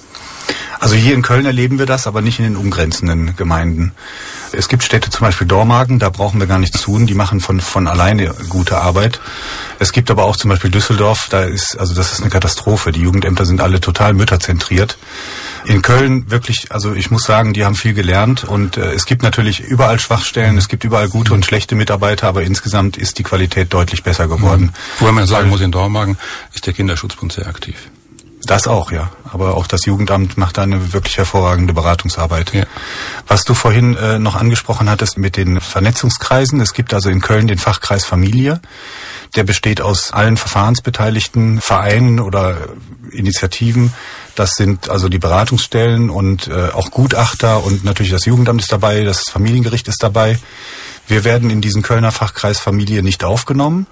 Also hier in Köln erleben wir das, aber nicht in den umgrenzenden Gemeinden. Es gibt Städte, zum Beispiel Dormagen, da brauchen wir gar nichts tun, die machen von alleine gute Arbeit. Es gibt aber auch zum Beispiel Düsseldorf, das ist eine Katastrophe. Die Jugendämter sind alle total mütterzentriert. In Köln wirklich, also ich muss sagen, die haben viel gelernt und es gibt natürlich überall Schwachstellen, es gibt überall gute und schlechte Mitarbeiter, aber insgesamt ist die Qualität deutlich besser geworden. Wobei man sagen muss, in Dormagen ist der Kinderschutzbund sehr aktiv. Das auch, ja. Aber auch das Jugendamt macht da eine wirklich hervorragende Beratungsarbeit. Ja. Was du vorhin noch angesprochen hattest mit den Vernetzungskreisen. Es gibt also in Köln den Fachkreis Familie. Der besteht aus allen verfahrensbeteiligten Vereinen oder Initiativen. Das sind also die Beratungsstellen und auch Gutachter und natürlich das Jugendamt ist dabei, das Familiengericht ist dabei. Wir werden in diesen Kölner Fachkreis Familie nicht aufgenommen,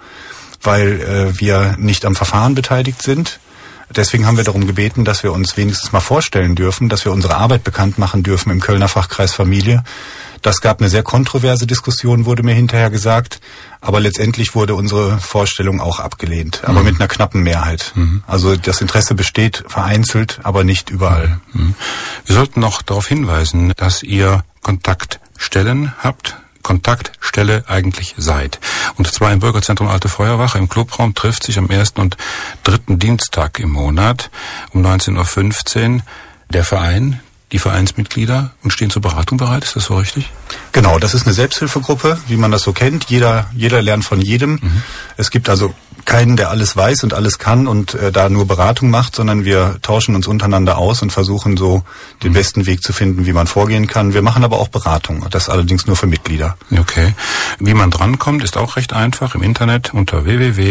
weil wir nicht am Verfahren beteiligt sind. Deswegen haben wir darum gebeten, dass wir uns wenigstens mal vorstellen dürfen, dass wir unsere Arbeit bekannt machen dürfen im Kölner Fachkreis Familie. Das gab eine sehr kontroverse Diskussion, wurde mir hinterher gesagt. Aber letztendlich wurde unsere Vorstellung auch abgelehnt, aber mit einer knappen Mehrheit. Also das Interesse besteht vereinzelt, aber nicht überall. Wir sollten noch darauf hinweisen, dass ihr Kontaktstellen habt, Kontaktstelle eigentlich seid. Und zwar im Bürgerzentrum Alte Feuerwache im Clubraum trifft sich am 1. und 3. Dienstag im Monat um 19.15 Uhr der Verein, die Vereinsmitglieder und stehen zur Beratung bereit. Ist das so richtig? Genau, das ist eine Selbsthilfegruppe, wie man das so kennt. Jeder lernt von jedem. Es gibt also keinen, der alles weiß und alles kann und da nur Beratung macht, sondern wir tauschen uns untereinander aus und versuchen so den besten Weg zu finden, wie man vorgehen kann. Wir machen aber auch Beratung, das allerdings nur für Mitglieder. Okay. Wie man drankommt, ist auch recht einfach im Internet unter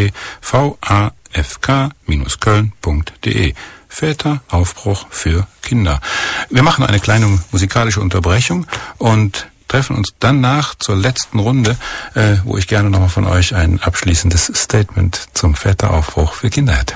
www.vafk-köln.de. Väteraufbruch für Kinder. Wir machen eine kleine musikalische Unterbrechung und treffen uns danach zur letzten Runde, wo ich gerne nochmal von euch ein abschließendes Statement zum Väteraufbruch für Kinder hätte.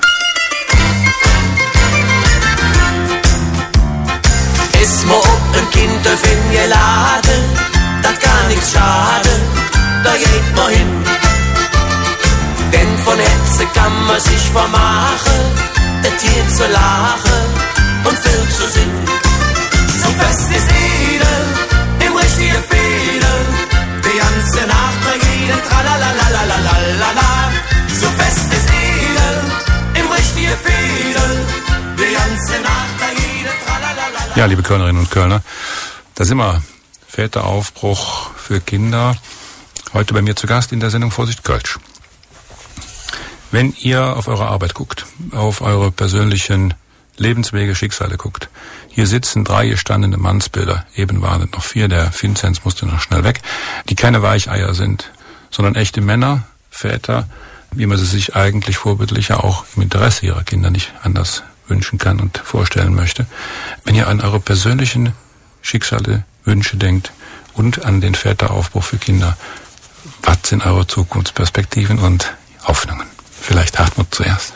Es war ein Kind auf in ihr Laden, das gar nichts schade, da geht man hin. Denn von Hetze kann man sich vermachen, ein Tier zu lachen und viel zu singen. So fest ist Ede, im richtigen Fädel, die ganze Nacht bei jedem Tralalalalalalalala. So fest ist Ede, im richtigen Fädel, die ganze Nacht bei jedem Tralalalalala. Ja, liebe Kölnerinnen und Kölner, da sind wir. Väteraufbruch für Kinder. Heute bei mir zu Gast in der Sendung Vorsicht Kölsch. Wenn ihr auf eure Arbeit guckt, auf eure persönlichen Lebenswege, Schicksale guckt, hier sitzen 3 gestandene Mannsbilder, eben waren es noch 4, der Vinzenz musste noch schnell weg, die keine Weicheier sind, sondern echte Männer, Väter, wie man sie sich eigentlich vorbildlicher auch im Interesse ihrer Kinder nicht anders wünschen kann und vorstellen möchte. Wenn ihr an eure persönlichen Schicksale, Wünsche denkt und an den Väteraufbruch für Kinder, was sind eure Zukunftsperspektiven und Hoffnungen? Vielleicht Hartmut zuerst.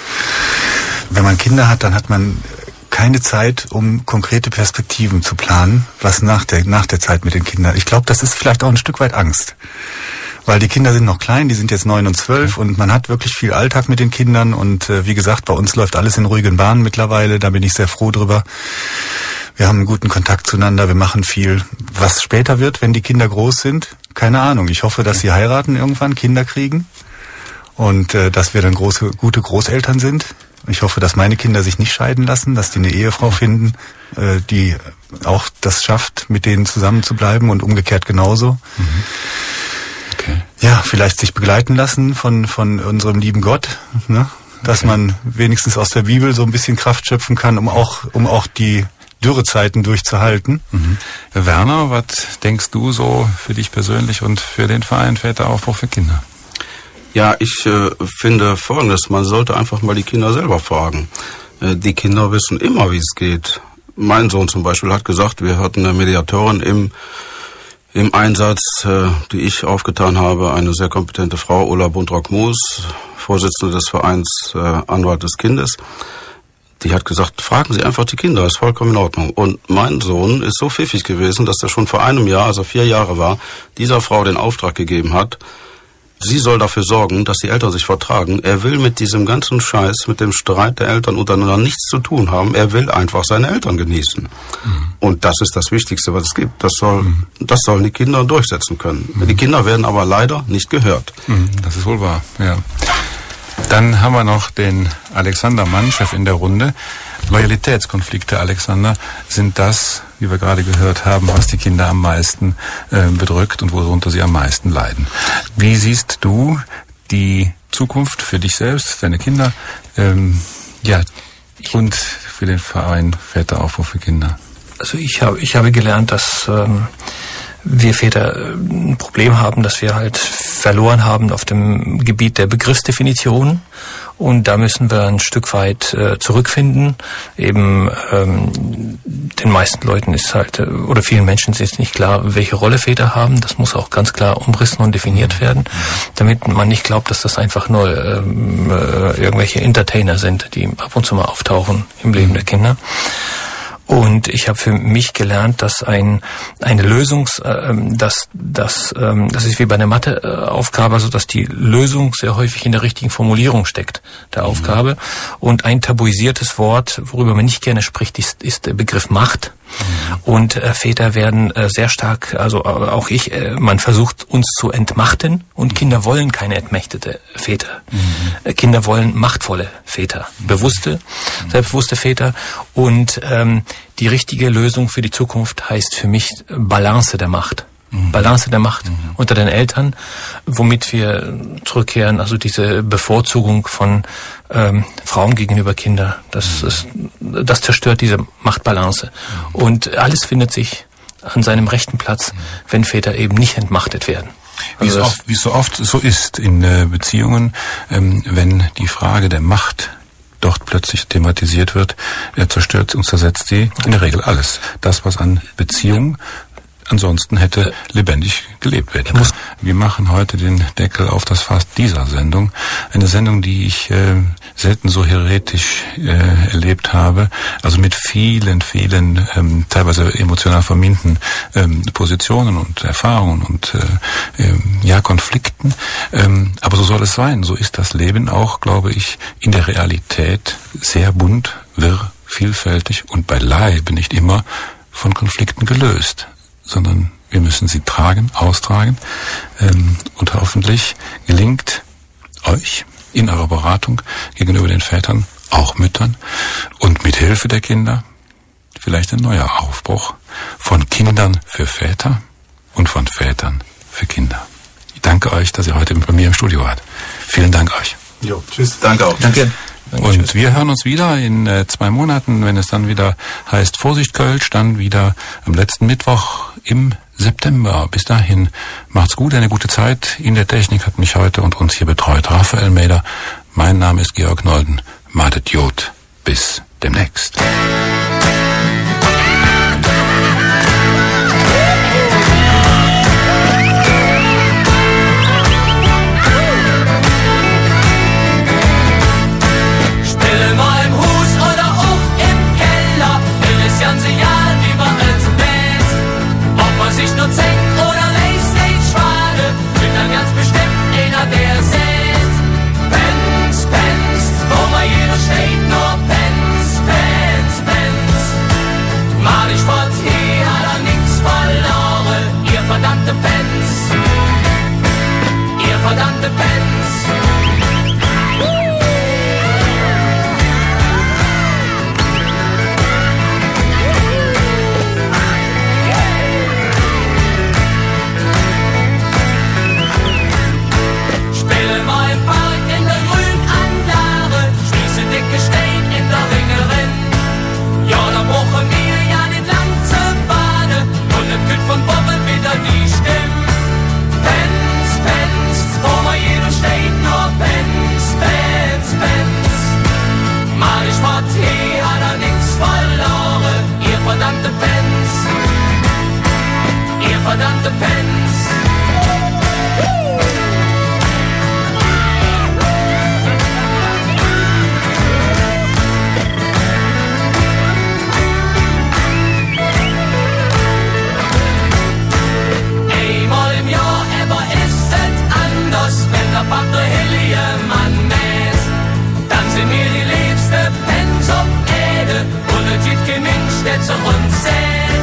Wenn man Kinder hat, dann hat man keine Zeit, um konkrete Perspektiven zu planen, was nach der Zeit mit den Kindern. Ich glaube, das ist vielleicht auch ein Stück weit Angst. Weil die Kinder sind noch klein, die sind jetzt 9 und 12 und man hat wirklich viel Alltag mit den Kindern und wie gesagt, bei uns läuft alles in ruhigen Bahnen mittlerweile, da bin ich sehr froh drüber. Wir haben einen guten Kontakt zueinander, wir machen viel. Was später wird, wenn die Kinder groß sind, keine Ahnung. Ich hoffe, dass sie heiraten irgendwann, Kinder kriegen und dass wir dann gute Großeltern sind. Ich hoffe, dass meine Kinder sich nicht scheiden lassen, dass die eine Ehefrau finden, die auch das schafft, mit denen zusammen zu bleiben und umgekehrt genauso. Okay. Ja, vielleicht sich begleiten lassen von unserem lieben Gott, ne? Dass man wenigstens aus der Bibel so ein bisschen Kraft schöpfen kann, um auch die Dürrezeiten durchzuhalten. Werner, was denkst du so für dich persönlich und für den Verein Väteraufbruch für Kinder? Ja, ich finde Folgendes, man sollte einfach mal die Kinder selber fragen. Die Kinder wissen immer, wie es geht. Mein Sohn zum Beispiel hat gesagt, wir hatten eine Mediatorin im Einsatz, die ich aufgetan habe, eine sehr kompetente Frau, Ulla Buntrock-Moos, Vorsitzende des Vereins Anwalt des Kindes. Die hat gesagt, fragen Sie einfach die Kinder, ist vollkommen in Ordnung. Und mein Sohn ist so pfiffig gewesen, dass er schon vor einem Jahr, als er 4 Jahre war, dieser Frau den Auftrag gegeben hat, sie soll dafür sorgen, dass die Eltern sich vertragen. Er will mit diesem ganzen Scheiß, mit dem Streit der Eltern untereinander nichts zu tun haben. Er will einfach seine Eltern genießen. Und das ist das Wichtigste, was es gibt. Das sollen die Kinder durchsetzen können. Die Kinder werden aber leider nicht gehört. Das ist wohl wahr, ja. Dann haben wir noch den Alexander Mann, Chef in der Runde. Loyalitätskonflikte, Alexander, sind das, wie wir gerade gehört haben, was die Kinder am meisten bedrückt und worunter sie am meisten leiden. Wie siehst du die Zukunft für dich selbst, deine Kinder, und für den Verein Väteraufbruch für Kinder? Also ich habe gelernt, dass wir Väter ein Problem haben, dass wir halt verloren haben auf dem Gebiet der Begriffsdefinition. Und da müssen wir ein Stück weit zurückfinden. Eben den meisten Leuten ist halt, oder vielen Menschen ist nicht klar, welche Rolle Väter haben. Das muss auch ganz klar umrissen und definiert werden, damit man nicht glaubt, dass das einfach nur irgendwelche Entertainer sind, die ab und zu mal auftauchen im Leben der Kinder. Und ich habe für mich gelernt, dass eine Lösung, das ist wie bei einer Matheaufgabe, also dass die Lösung sehr häufig in der richtigen Formulierung steckt, der Aufgabe. Und ein tabuisiertes Wort, worüber man nicht gerne spricht, ist der Begriff Macht. Und Väter werden sehr stark, also auch ich, man versucht uns zu entmachten und Kinder wollen keine entmächtete Väter. Kinder wollen machtvolle Väter, selbstbewusste Väter und die richtige Lösung für die Zukunft heißt für mich Balance der Macht. Balance der Macht unter den Eltern, womit wir zurückkehren, also diese Bevorzugung von Frauen gegenüber Kindern, das zerstört diese Machtbalance. Und alles findet sich an seinem rechten Platz, wenn Väter eben nicht entmachtet werden. Also wie es so oft so ist in Beziehungen, wenn die Frage der Macht dort plötzlich thematisiert wird, zerstört und zersetzt sie in der Regel alles. Das, was an Beziehung ansonsten hätte lebendig gelebt werden können. Wir machen heute den Deckel auf das Fass dieser Sendung. Eine Sendung, die ich selten so heretisch erlebt habe. Also mit vielen, teilweise emotional verminten Positionen und Erfahrungen und Konflikten. Aber so soll es sein. So ist das Leben auch, glaube ich, in der Realität sehr bunt, wirr, vielfältig und beileibe nicht immer von Konflikten gelöst, sondern wir müssen sie austragen und hoffentlich gelingt euch in eurer Beratung gegenüber den Vätern, auch Müttern und mit Hilfe der Kinder vielleicht ein neuer Aufbruch von Kindern für Väter und von Vätern für Kinder. Ich danke euch, dass ihr heute bei mir im Studio wart. Vielen Dank euch. Jo, tschüss. Danke auch. Danke. Und wir hören uns wieder in 2 Monaten, wenn es dann wieder heißt Vorsicht Kölsch, dann wieder am letzten Mittwoch im September. Bis dahin macht's gut, eine gute Zeit. In der Technik hat mich heute und uns hier betreut Raphael Meder. Mein Name ist Georg Nolden. Madet Jod. Bis demnächst. Sich nur Zeck oder Laystage schwade, bin dann ganz bestimmt einer, der sät. Pens, Pens, wo mal jeder steht, nur Pens, Pens, Pens. Mal ich fort, hier hat er nix verloren, ihr verdammte Pens. Ihr verdammte Pens. Von Bobbel wieder die Stimme. Pens, Pens, wo mal jeder steht, nur Pens, Pens, Pens. Mal ich fort, hier hat er nix verloren, ihr verdammte Pens. Ihr verdammte Pens. Wenn der Pap der Hiljemann mäßt, dann sind wir die liebste Pens auf Erde und es gibt kein Mensch, der zu uns zählt.